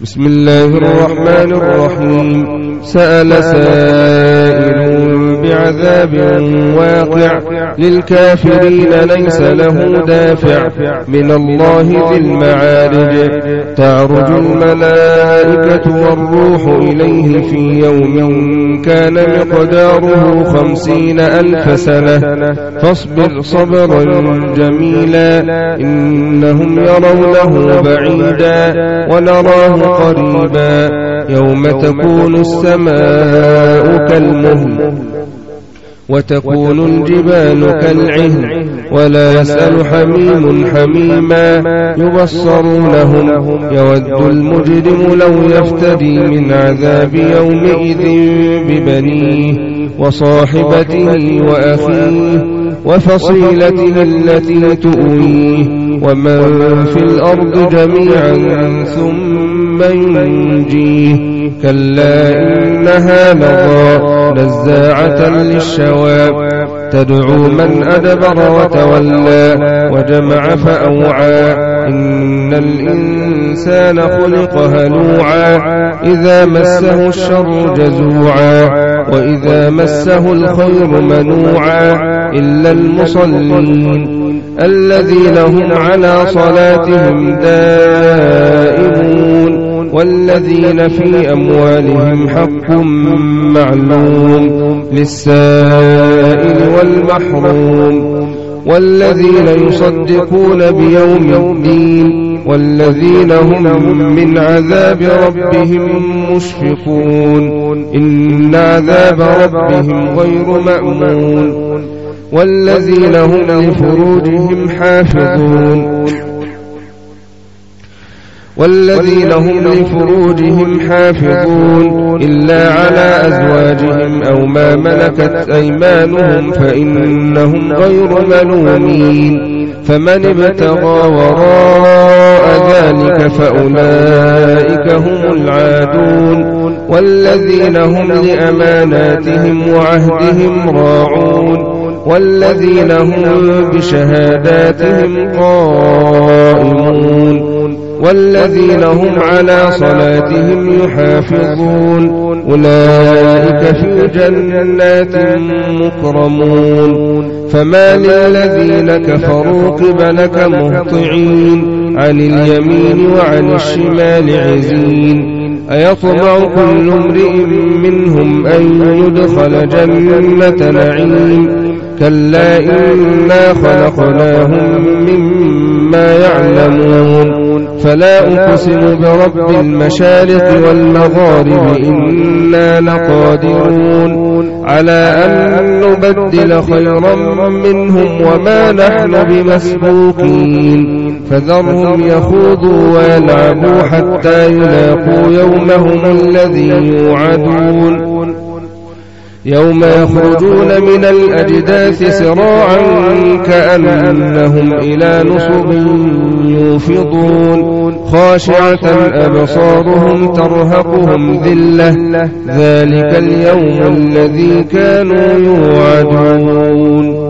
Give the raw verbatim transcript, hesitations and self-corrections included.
بسم الله الرحمن الرحيم. سأل سائل بعذاب واقع للكافرين ليس له دافع من الله ذي المعارج. تعرج الملائكة والروح إليه في يوم كان مقداره خمسين ألف سنة فاصبر صبرا جميلا إنهم يرونه بعيدا ونراه قريبا يوم تكون السماء كالمهل وتكون الجبال كالعهن ولا يسأل حميم حميما يبصرونهم يود المجرم لو يفتدي من عذاب يومئذ ببنيه وصاحبته وأخيه وفصيلته التي تؤويه ومن في الأرض جميعا ثم ينجيه كلا إنها لظى نزاعة للشوى تدعو من أدبر وتولى وجمع فأوعى إن الإنسان خلق هلوعا إذا مسه الشر جزوعا وإذا مسه الخير منوعا إلا المصلين الذين هم على صلاتهم دائمون والذين في أموالهم حق معلوم للسائل والمحروم والذين يصدقون بيوم الدين والذين هم من عذاب ربهم مشفقون إن عذاب ربهم غير مأمون والذين هم لفروجهم حافظون والذين هم لفروجهم حافظون إلا على أزواجهم أو ما ملكت أيمانهم فإنهم غير ملومين فمن ابتغى وراء ذلك فأولئك هم العادون والذين هم لأماناتهم وعهدهم راعون والذين هم بشهاداتهم قائمون والذين هم على صلاتهم يحافظون أولئك في جنات مكرمون فما للذين كفروا قبلك مهطعين عن اليمين وعن الشمال عزين أيطمع كل امرئ منهم أن يدخل جنة نعيم كلا إنا خلقناهم مما يعلمون فلا أقسم برب المشارق والمغارب إنا لقادرون على أن نبدل خيرا منهم وما نحن بمسبوقين فذرهم يخوضوا ويلعبوا حتى يلاقوا يومهم الذي يوعدون يوم يخرجون من الأجداث سراعا كأنهم إلى نصب يوفضون خاشعة أبصارهم ترهقهم ذلة ذلك اليوم الذي كانوا يوعدون.